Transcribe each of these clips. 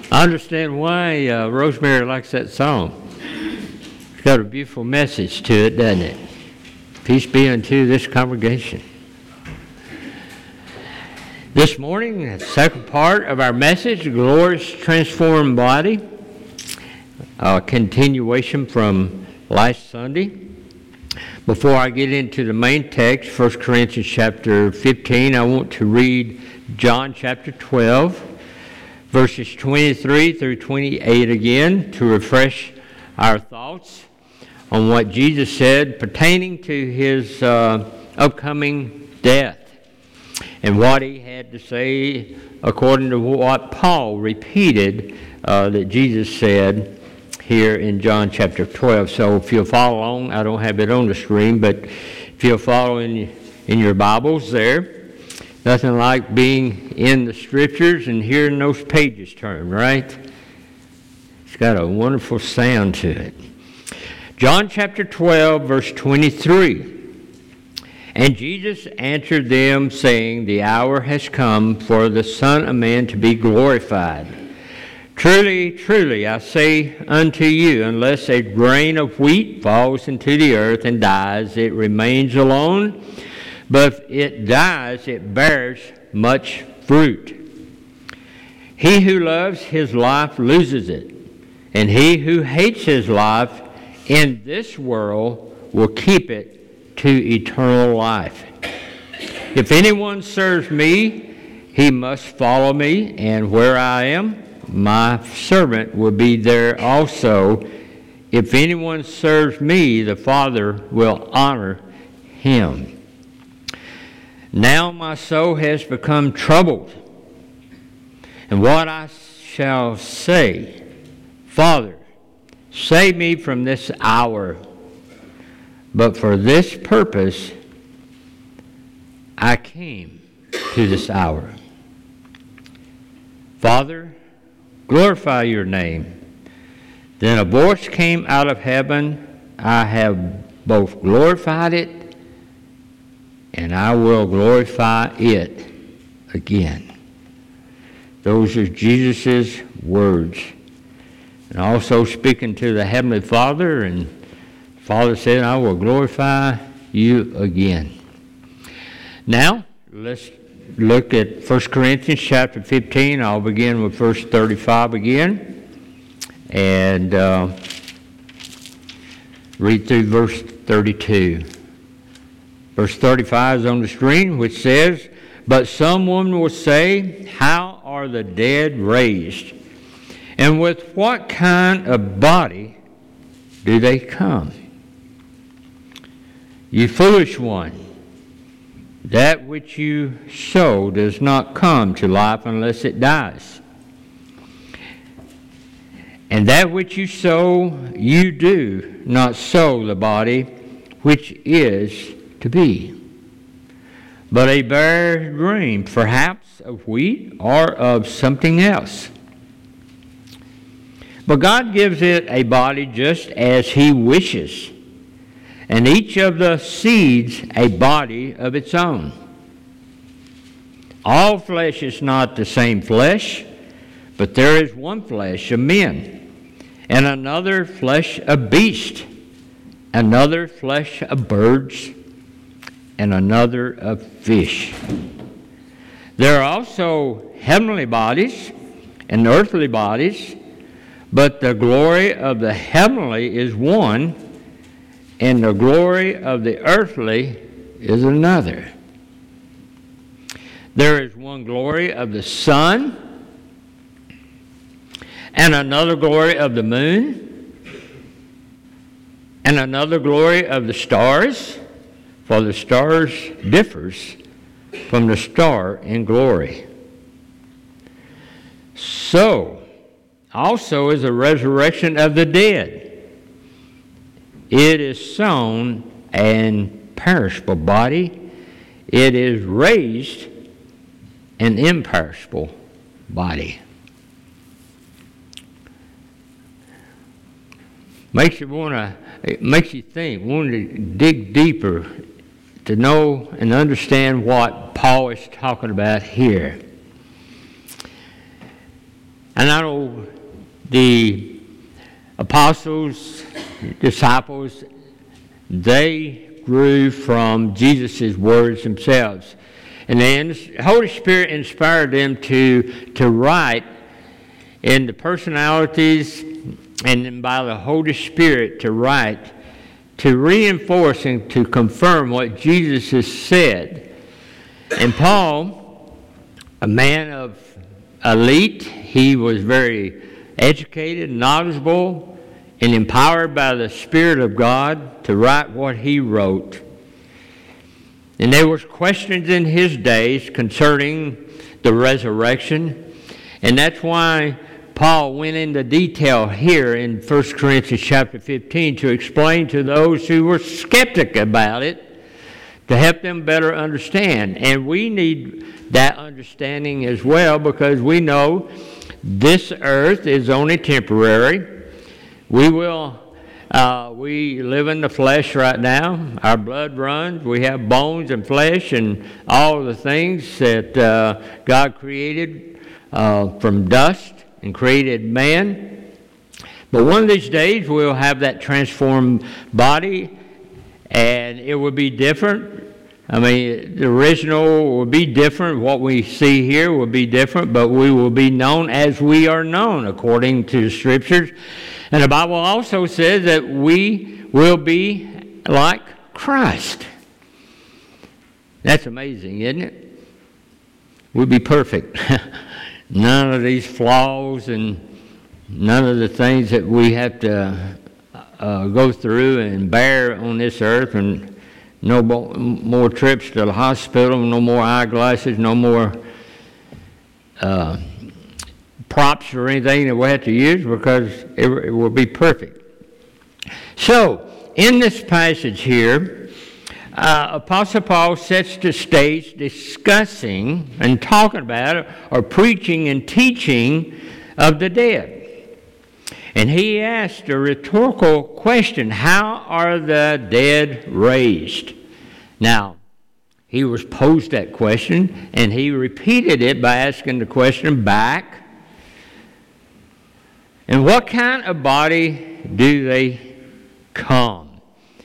I understand why Rosemary likes that song. It's got a beautiful message to it, doesn't it? Peace be unto this congregation. This morning, the second part of our message, Glorious Transformed Body, a continuation from last Sunday. Before I get into the main text, 1 Corinthians chapter 15, I want to read John chapter 12, verses 23 through 28 again to refresh our thoughts on what Jesus said pertaining to his upcoming death and what he had to say according to what Paul repeated that Jesus said here in John chapter 12. So if you'll follow along, I don't have it on the screen, but if you'll follow in your Bibles there, nothing like being in the Scriptures and hearing those pages turn, right? It's got a wonderful sound to it. John chapter 12, verse 23. And Jesus answered them, saying, The hour has come for the Son of Man to be glorified. Truly, truly, I say unto you, unless a grain of wheat falls into the earth and dies, it remains alone. But if it dies, it bears much fruit. He who loves his life loses it, and he who hates his life in this world will keep it to eternal life. If anyone serves me, he must follow me, and where I am, my servant will be there also. If anyone serves me, the Father will honor him. Now my soul has become troubled, and what I shall say, Father, save me from this hour. But for this purpose I came to this hour. Father, glorify your name. Then a voice came out of heaven, I have both glorified it, and I will glorify it again. Those are Jesus' words. And also speaking to the Heavenly Father, and Father said, I will glorify you again. Now, let's look at 1 Corinthians chapter 15. I'll begin with verse 35 again. And read through verse 32. Verse 35 is on the screen, which says, But someone will say, How are the dead raised? And with what kind of body do they come? You foolish one, that which you sow does not come to life unless it dies. And that which you sow, you do not sow the body which is to be, but a bare grain, perhaps of wheat or of something else. But God gives it a body just as He wishes, and each of the seeds a body of its own. All flesh is not the same flesh, but there is one flesh of men, and another flesh of beasts, another flesh of birds, and another of fish. There are also heavenly bodies and earthly bodies, but the glory of the heavenly is one, and the glory of the earthly is another. There is one glory of the sun, and another glory of the moon, and another glory of the stars, for the stars differs from the star in glory. So also is the resurrection of the dead. It is sown an perishable body. It is raised an imperishable body. It makes you think, want to dig deeper to know and understand what Paul is talking about here. And I know the apostles, disciples, they grew from Jesus' words themselves. And then the Holy Spirit inspired them to write in the personalities, and then by the Holy Spirit to write, to reinforce and to confirm what Jesus has said. And Paul, a man of elite, he was very educated, knowledgeable, and empowered by the Spirit of God to write what he wrote. And there was questions in his days concerning the resurrection, and that's why Paul went into detail here in 1 Corinthians chapter 15 to explain to those who were skeptic about it, to help them better understand. And we need that understanding as well, because we know this earth is only temporary. We live in the flesh right now. Our blood runs. We have bones and flesh and all the things that God created from dust and created man. But one of these days we'll have that transformed body, and it will be different. I mean, the original will be different. What we see here will be different, but we will be known as we are known according to the Scriptures. And the Bible also says that we will be like Christ. That's amazing, isn't it? We'll be perfect. None of these flaws and none of the things that we have to go through and bear on this earth, and no more trips to the hospital, no more eyeglasses, no more props or anything that we have to use, because it will be perfect. So, in this passage here, Apostle Paul sets the stage discussing and talking about or preaching and teaching of the dead. And he asked a rhetorical question: how are the dead raised? Now, he was posed that question, and he repeated it by asking the question back. And what kind of body do they come?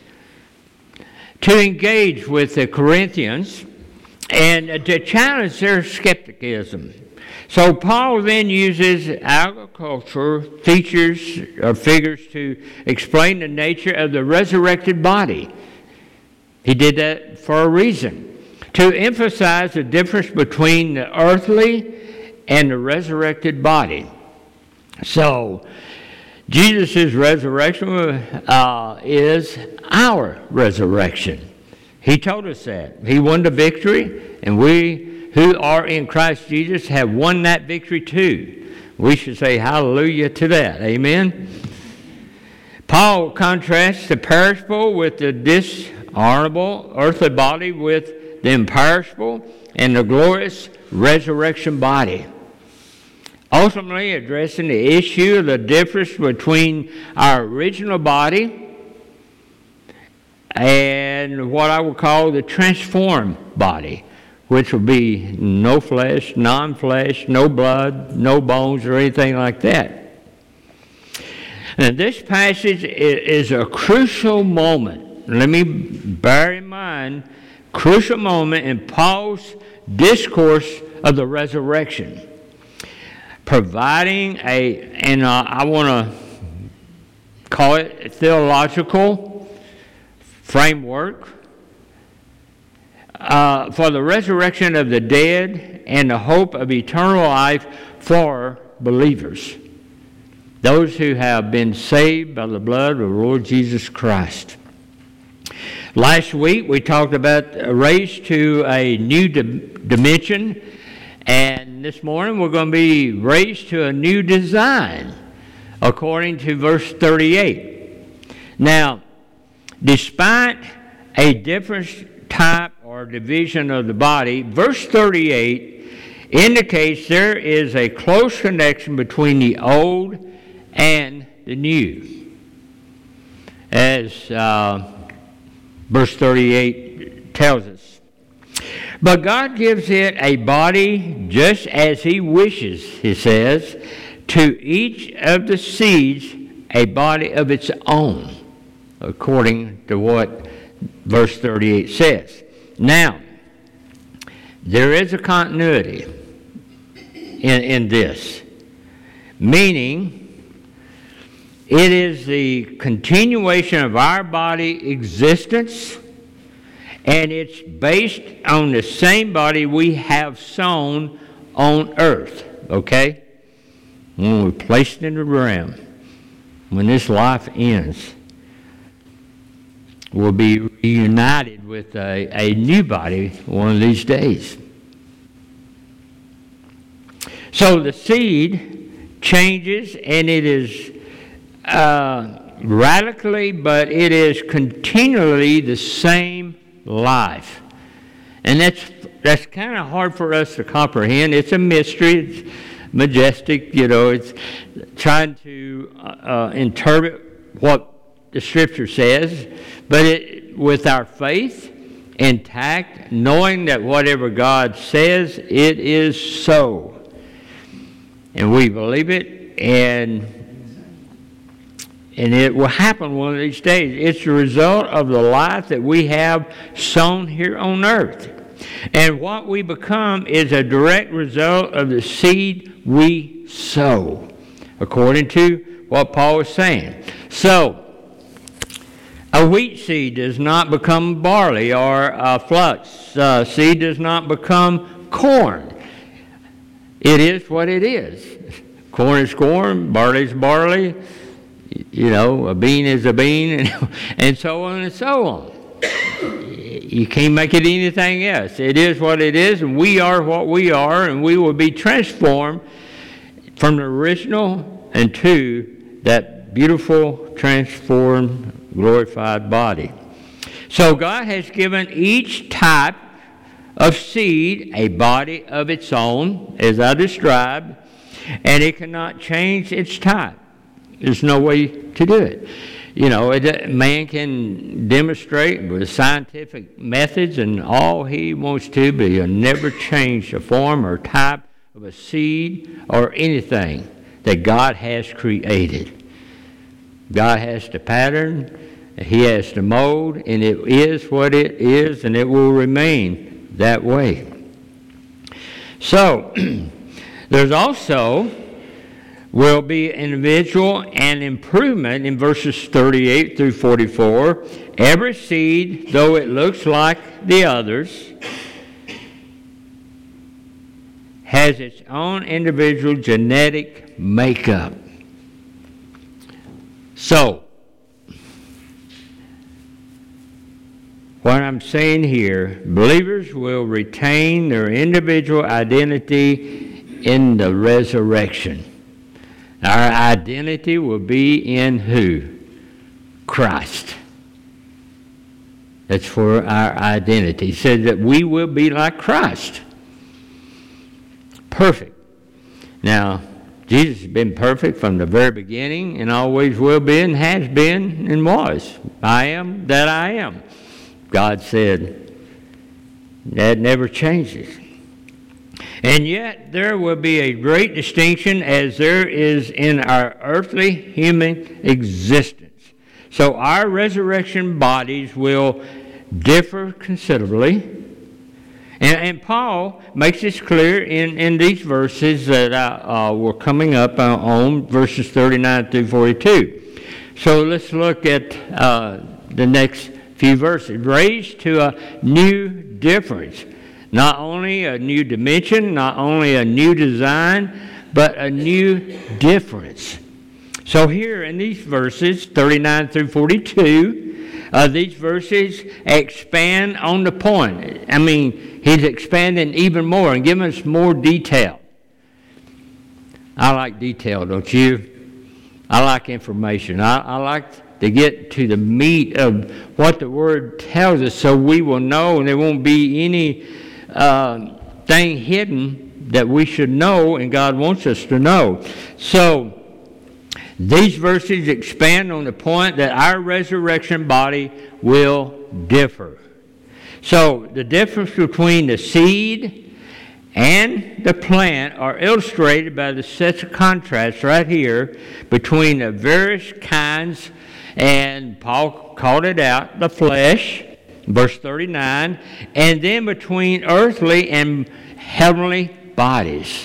To engage with the Corinthians and to challenge their skepticism. So Paul then uses agriculture features or figures to explain the nature of the resurrected body. He did that for a reason, to emphasize the difference between the earthly and the resurrected body. So Jesus' resurrection is our resurrection. He told us that. He won the victory, and we who are in Christ Jesus have won that victory too. We should say hallelujah to that. Amen? Paul contrasts the perishable with the dishonorable earthly body with the imperishable and the glorious resurrection body, ultimately addressing the issue of the difference between our original body and what I would call the transformed body, which will be no flesh, non-flesh, no blood, no bones, or anything like that. And this passage is a crucial moment. Let me bear in mind, crucial moment in Paul's discourse of the resurrection, providing I want to call it a theological framework for the resurrection of the dead and the hope of eternal life for believers, those who have been saved by the blood of the Lord Jesus Christ. Last week we talked about raised to a new dimension, and this morning we're going to be raised to a new design according to verse 38. Now, despite a different type or division of the body, verse 38 indicates there is a close connection between the old and the new. As verse 38 tells us. But God gives it a body just as He wishes, He says, to each of the seeds a body of its own, according to what verse 38 says. Now, there is a continuity in this, meaning it is the continuation of our body existence, and it's based on the same body we have sown on earth, okay? When we're placed in the realm, when this life ends, we'll be reunited with a new body one of these days. So the seed changes, and it is radically, but it is continually the same life. And that's kind of hard for us to comprehend. It's a mystery. It's majestic, it's trying to interpret what the Scripture says, but with our faith intact, knowing that whatever God says, it is so. And we believe it, and it will happen one of these days. It's the result of the life that we have sown here on earth. And what we become is a direct result of the seed we sow, according to what Paul is saying. So, a wheat seed does not become barley, or a flax seed does not become corn. It is what it is. Corn is corn, barley is barley, a bean is a bean, and so on and so on. You can't make it anything else. It is what it is, and we are what we are, and we will be transformed from the original into that beautiful, transformed, glorified body. So God has given each type of seed a body of its own, as I described, and it cannot change its type. There's no way to do it. Man can demonstrate with scientific methods and all he wants to, but he'll never change the form or type of a seed or anything that God has created. God has the pattern, He has the mold, and it is what it is, and it will remain that way. So, there's also will be individual and improvement in verses 38 through 44. Every seed, though it looks like the others, has its own individual genetic makeup. So, what I'm saying here, believers will retain their individual identity in the resurrection. Our identity will be in who? Christ. That's for our identity. He said that we will be like Christ. Perfect. Now, Jesus has been perfect from the very beginning and always will be and has been and was. I am that I am. God said that never changes. And yet there will be a great distinction as there is in our earthly human existence. So our resurrection bodies will differ considerably. And Paul makes this clear in these verses that we're coming up on, verses 39 through 42. So let's look at the next few verses. Raised to a new difference. Not only a new dimension, not only a new design, but a new difference. So here in these verses, 39 through 42, these verses expand on the point. I mean, he's expanding even more and giving us more detail. I like detail, don't you? I like information. I like to get to the meat of what the Word tells us so we will know and there won't be any thing hidden that we should know and God wants us to know. So these verses expand on the point that our resurrection body will differ. So the difference between the seed and the plant are illustrated by the sets of contrast right here between the various kinds, and Paul called it out, the flesh, verse 39, and then between earthly and heavenly bodies.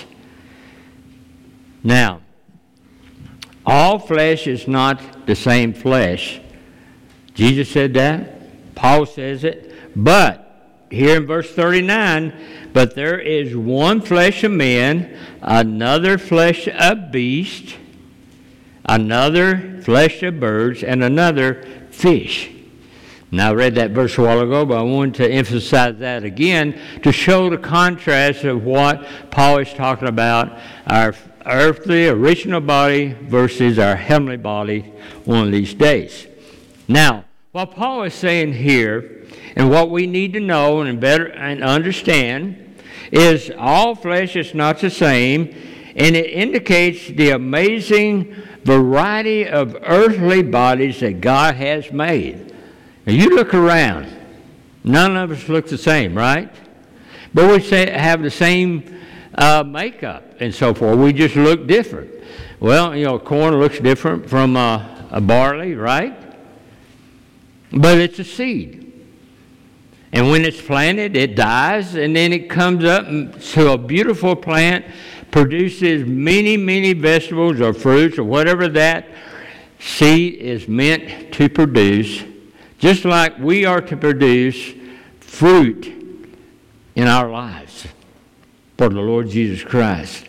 Now, all flesh is not the same flesh. Jesus said that. Paul says it. But, here in verse 39, but there is one flesh of men, another flesh of beasts, another flesh of birds, and another fish. Now, I read that verse a while ago, but I wanted to emphasize that again to show the contrast of what Paul is talking about, our earthly, original body versus our heavenly body one of these days. Now, what Paul is saying here, and what we need to know and better and understand, is all flesh is not the same, and it indicates the amazing variety of earthly bodies that God has made. Now, you look around, none of us look the same, right? But we have the same makeup and so forth. We just look different. Well, corn looks different from a barley, right? But it's a seed. And when it's planted, it dies, and then it comes up to a beautiful plant, produces many, many vegetables or fruits or whatever that seed is meant to produce, just like we are to produce fruit in our lives for the Lord Jesus Christ.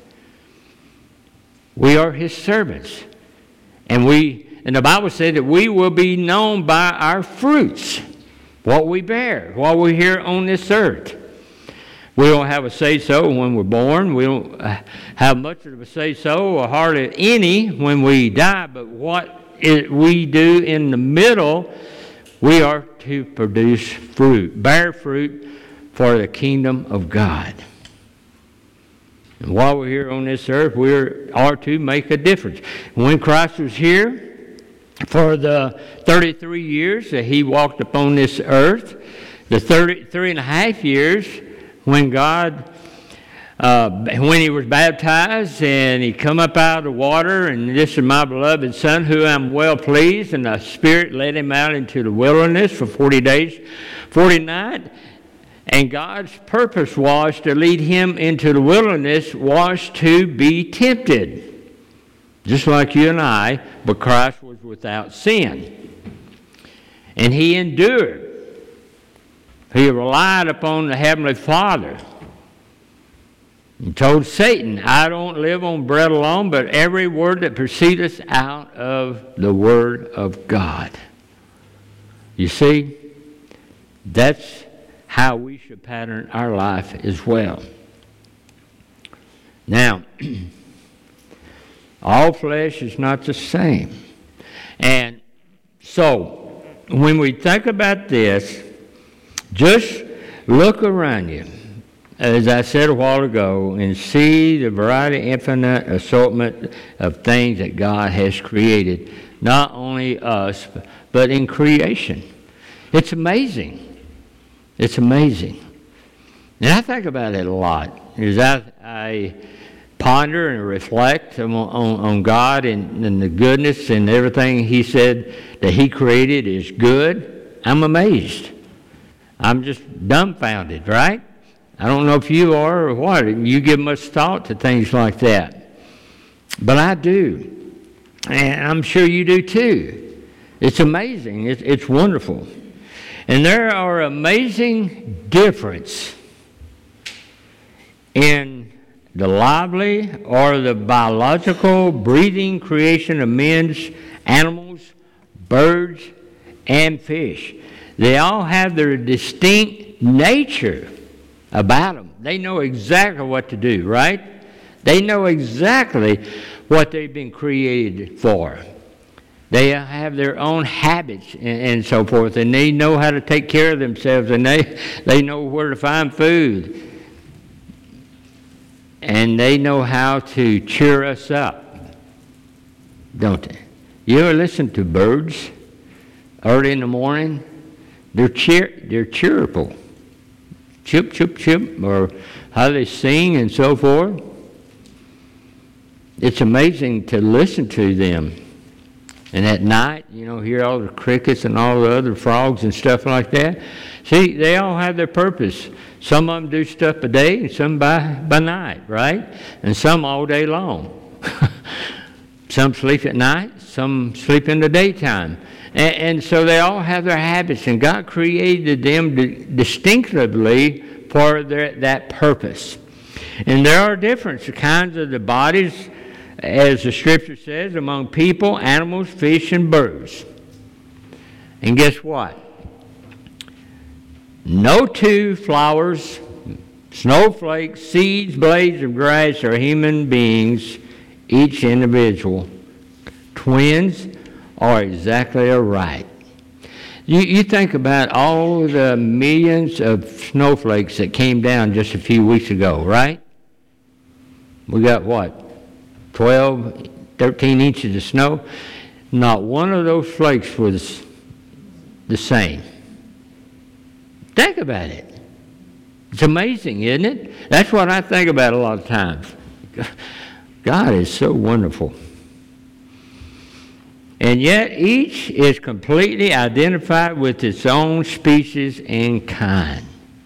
We are His servants. And the Bible said that we will be known by our fruits, what we bear, while we're here on this earth. We don't have a say-so when we're born. We don't have much of a say-so, or hardly any when we die. But what we do in the middle, we are to produce fruit, bear fruit for the kingdom of God. And while we're here on this earth, we are to make a difference. When Christ was here, for the 33 years that He walked upon this earth, the 33 and a half years when when He was baptized and He come up out of the water, and this is my beloved Son, who I'm well pleased, and the Spirit led Him out into the wilderness for 40 days, 40 nights. And God's purpose was to lead Him into the wilderness, was to be tempted. Just like you and I, but Christ was without sin. And He endured. He relied upon the Heavenly Father. He told Satan, I don't live on bread alone, but every word that proceedeth out of the Word of God. You see, that's how we should pattern our life as well. Now, all flesh is not the same. And so, when we think about this, just look around you, as I said a while ago, and see the variety, infinite assortment of things that God has created, not only us, but in creation. It's amazing. It's amazing. And I think about it a lot, as I ponder and reflect on God and the goodness and everything He said that He created is good. I'm amazed. I'm just dumbfounded, right? I don't know if you are or what. You give much thought to things like that. But I do. And I'm sure you do too. It's amazing. It's wonderful. And there are amazing differences in the lively or the biological breathing creation of men's animals, birds, and fish. They all have their distinct nature about them. They know exactly what to do, right? They know exactly what they've been created for. They have their own habits and so forth, and they know how to take care of themselves, and they know where to find food. And they know how to cheer us up, don't they? You ever listen to birds early in the morning? They're cheerful. chip, chip, chip, or how they sing and so forth. It's amazing to listen to them. And at night, hear all the crickets and all the other frogs and stuff like that. See, they all have their purpose. Some of them do stuff by day and some by night, right? And some all day long. Some sleep at night, some sleep in the daytime. And so they all have their habits, and God created them distinctively for that purpose. And there are different kinds of the bodies, as the Scripture says, among people, animals, fish, and birds. And guess what? No two flowers, snowflakes, seeds, blades of grass are human beings, each individual. Twins are exactly alike. You think about all the millions of snowflakes that came down just a few weeks ago, right? We got what? 12, 13 inches of snow. Not one of those flakes was the same. Think about it. It's amazing, isn't it? That's what I think about a lot of times. God is so wonderful. And yet each is completely identified with its own species and kind.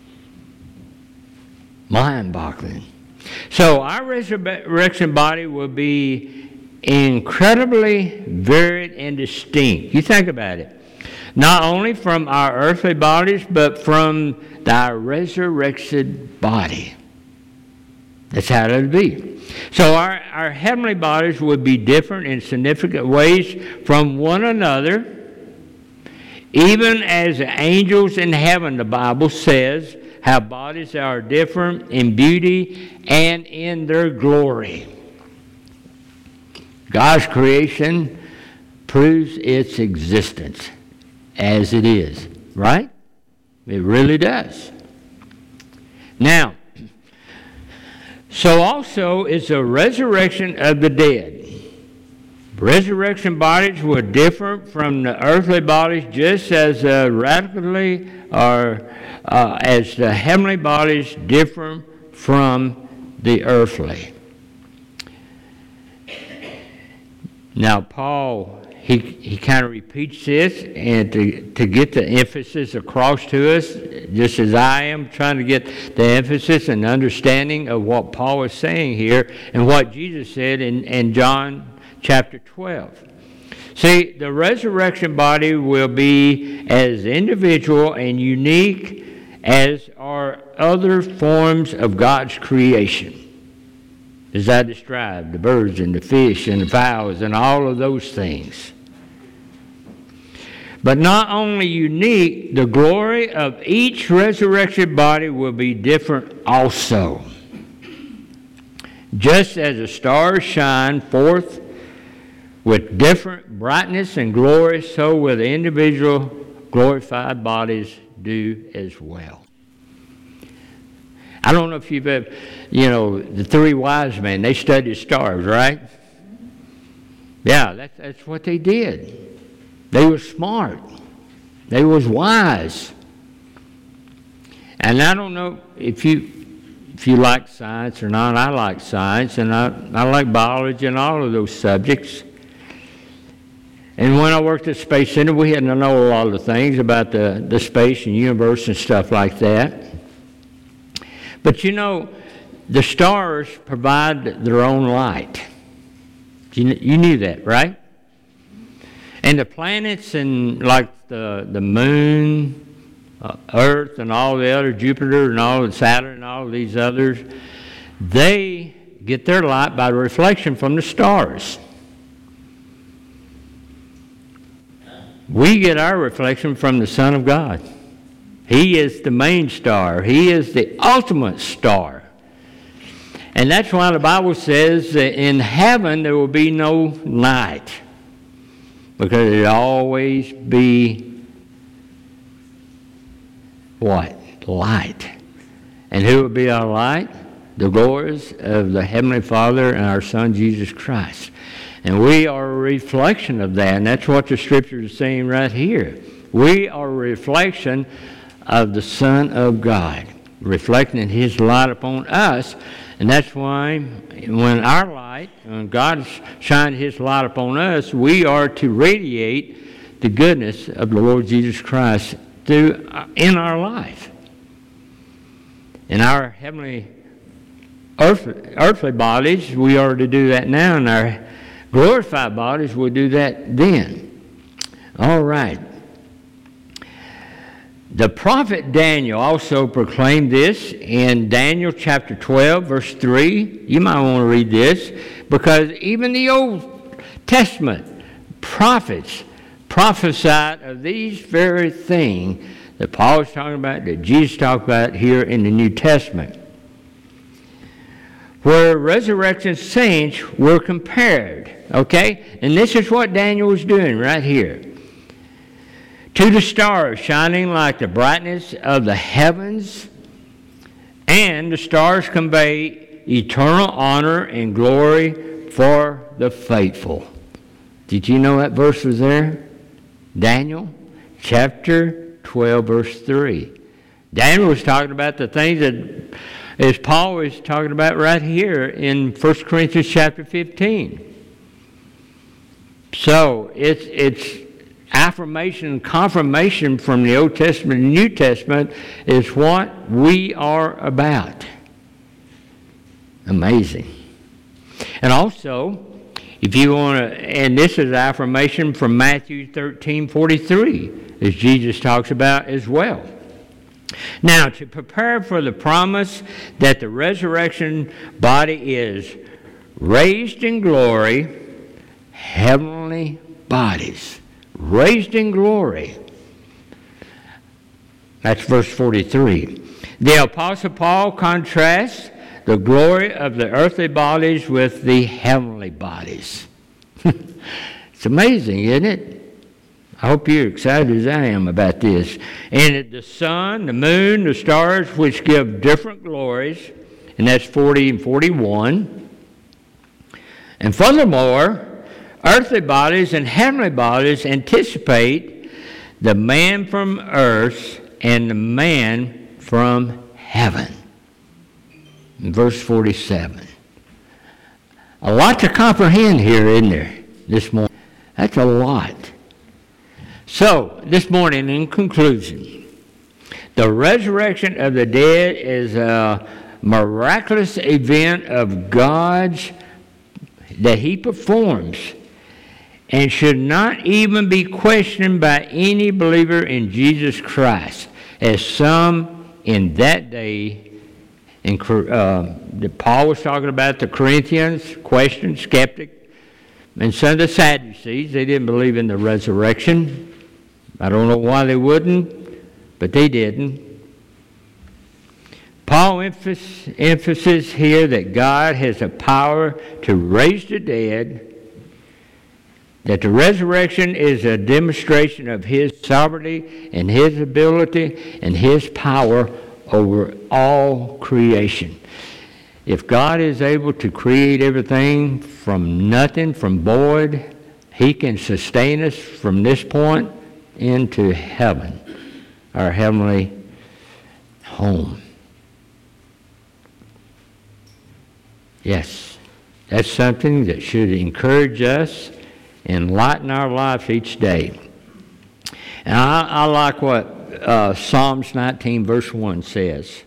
Mind-boggling. So our resurrection body will be incredibly varied and distinct. You think about it. Not only from our earthly bodies, but from our resurrected body. That's how it'll be. So our heavenly bodies will be different in significant ways from one another, even as the angels in heaven, the Bible says, have bodies that are different in beauty and in their glory. God's creation proves its existence as it is, right? It really does. Now, so also is the resurrection of the dead. Resurrection bodies were different from the earthly bodies just as radically as the heavenly bodies differ from the earthly. Now, Paul, he kind of repeats this and to get the emphasis across to us, just as I am trying to get the emphasis and understanding of what Paul is saying here and what Jesus said in John chapter 12. See, the resurrection body will be as individual and unique as are other forms of God's creation. As I described, the birds and the fish and the fowls and all of those things. But not only unique, the glory of each resurrected body will be different also. Just as the stars shine forth with different brightness and glory, so will the individual glorified bodies do as well. I don't know if you've ever, the three wise men, they studied stars, right? Yeah, that's what they did. They were smart. They was wise. And I don't know if you like science or not. I like science, and I like biology and all of those subjects. And when I worked at the Space Center, we had to know a lot of the things about the space and universe and stuff like that. But the stars provide their own light. You knew that, right? And the planets and like the moon, Earth and all the other, Jupiter and all the Saturn and all of these others, they get their light by reflection from the stars. We get our reflection from the Son of God. He is the main star. He is the ultimate star. And that's why the Bible says that in heaven there will be no night. Because it'll always be what? Light. And who will be our light? The glories of the Heavenly Father and our Son Jesus Christ. And we are a reflection of that. And that's what the Scripture is saying right here. We are a reflection of the Son of God. reflecting His light upon us. And that's why when God shines His light upon us, we are to radiate the goodness of the Lord Jesus Christ in our life. In our heavenly earthly bodies, we are to do that now. In our glorified bodies, we'll do that then. All right. The prophet Daniel also proclaimed this in Daniel chapter 12, verse 3. You might want to read this, because even the Old Testament prophets prophesied of these very things that Paul is talking about, that Jesus talked about here in the New Testament, where resurrection saints were compared. Okay? And this is what Daniel was doing right here. To the stars shining like the brightness of the heavens, and the stars convey eternal honor and glory for the faithful. Did you know that verse was there? Daniel chapter 12, verse 3. Daniel was talking about the things that, as Paul was talking about right here in 1 Corinthians chapter 15. So it's affirmation and confirmation from the Old Testament and New Testament is what we are about. Amazing. And also, if you want to, and this is affirmation from Matthew 13:43, as Jesus talks about as well. Now, to prepare for the promise that the resurrection body is raised in glory, heavenly bodies. Raised in glory. That's verse 43. The Apostle Paul contrasts the glory of the earthly bodies with the heavenly bodies. It's amazing, isn't it? I hope you're excited as I am about this. And the sun, the moon, the stars, which give different glories, and that's 40 and 41. And furthermore, earthly bodies and heavenly bodies anticipate the man from earth and the man from heaven. In verse 47. A lot to comprehend here, isn't there, this morning? That's a lot. So, this morning, in conclusion, the resurrection of the dead is a miraculous event of God's that He performs, and should not even be questioned by any believer in Jesus Christ, as some in that day, Paul was talking about the Corinthians, questioned, skeptic, and some of the Sadducees. They didn't believe in the resurrection. I don't know why they wouldn't, but they didn't. Paul emphasis here that God has the power to raise the dead, that the resurrection is a demonstration of His sovereignty and His ability and His power over all creation. If God is able to create everything from nothing, from void, He can sustain us from this point into heaven, our heavenly home. Yes, that's something that should encourage us, enlighten our lives each day. And I like what Psalms 19 verse 1 says.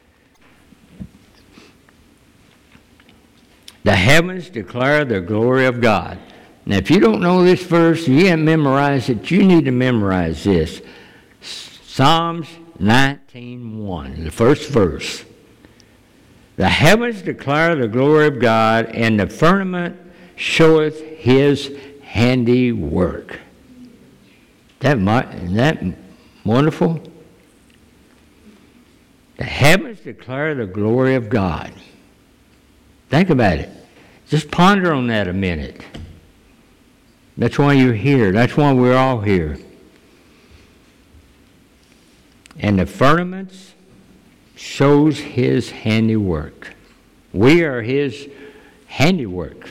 The heavens declare the glory of God. Now, if you don't know this verse, you haven't memorized it, you need to memorize this. Psalms 19:1, the first verse. The heavens declare the glory of God, and the firmament showeth His handiwork. Isn't that wonderful? The heavens declare the glory of God. Think about it. Just ponder on that a minute. That's why you're here. That's why we're all here. And the firmaments shows His handiwork. We are His handiwork.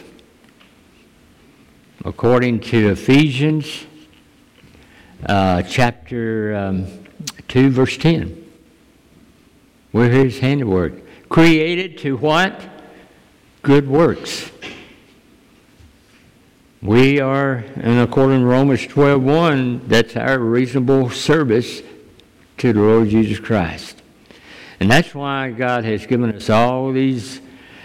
According to Ephesians chapter 2, verse 10. We're His handiwork. Created to what? Good works. We are, and according to Romans 12:1, that's our reasonable service to the Lord Jesus Christ. And that's why God has given us all these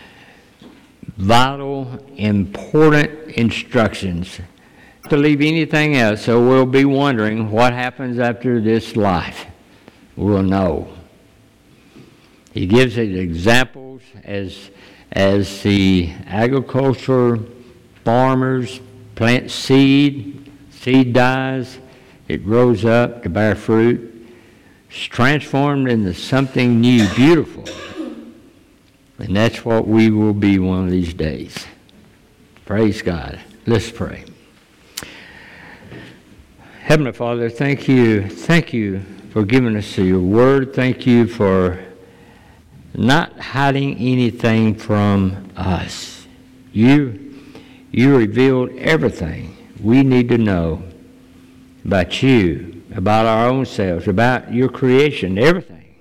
vital, important instructions. To leave anything else, so we'll be wondering what happens after this life. We'll know. He gives us examples as the agriculture farmers plant seed dies, it grows up to bear fruit. It's transformed into something new, beautiful. And that's what we will be one of these days. Praise God. Let's pray. Heavenly Father, thank you for giving us your word. Thank you for not hiding anything from us. You revealed everything we need to know about you, about our own selves, about your creation, everything,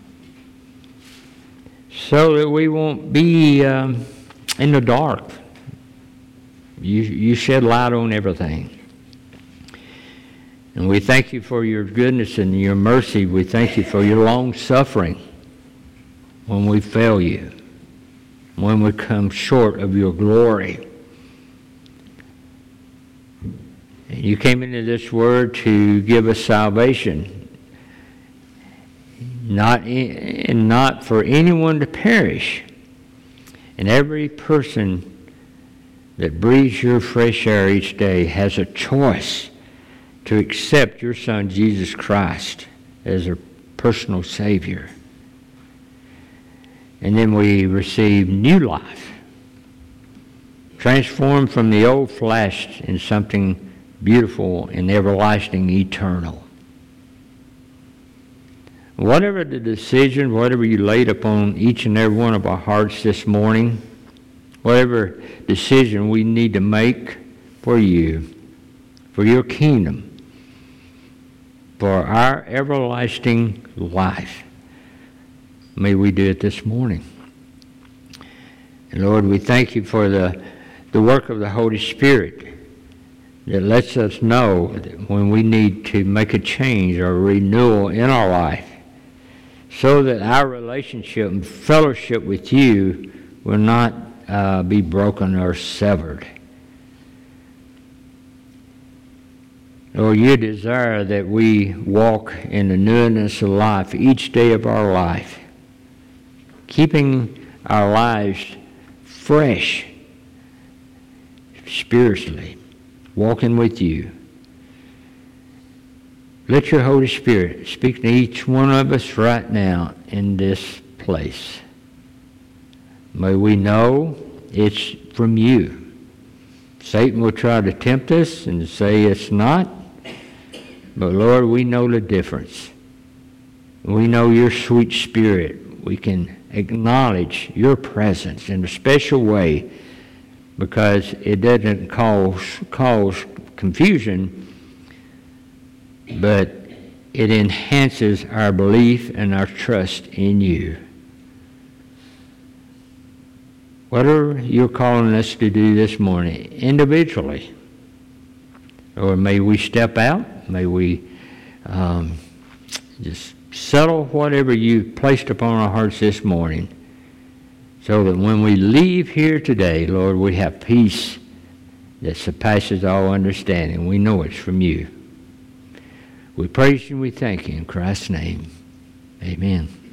so that we won't be in the dark. You shed light on everything. And we thank you for your goodness and your mercy. We thank you for your long suffering when we fail you, when we come short of your glory. And you came into this world to give us salvation, not for anyone to perish. And every person that breathes your fresh air each day has a choice to accept your Son, Jesus Christ, as a personal Savior. And then we receive new life, transformed from the old flesh in something beautiful and everlasting, eternal. Whatever the decision, whatever you laid upon each and every one of our hearts this morning, whatever decision we need to make for you, for your kingdom, for our everlasting life, may we do it this morning. And Lord, we thank you for the work of the Holy Spirit that lets us know that when we need to make a change or a renewal in our life, so that our relationship and fellowship with you will not be broken or severed. Lord, you desire that we walk in the newness of life each day of our life, keeping our lives fresh spiritually, walking with you. Let your Holy Spirit speak to each one of us right now in this place. May we know it's from you. Satan will try to tempt us and say it's not. But Lord, we know the difference. We know your sweet spirit. We can acknowledge your presence in a special way because it doesn't cause confusion, but it enhances our belief and our trust in you. Whatever you're calling us to do this morning, individually, or may we step out, may we just settle whatever you've placed upon our hearts this morning, so that when we leave here today, Lord, we have peace that surpasses all understanding. We know it's from you. We praise you and we thank you in Christ's name. Amen.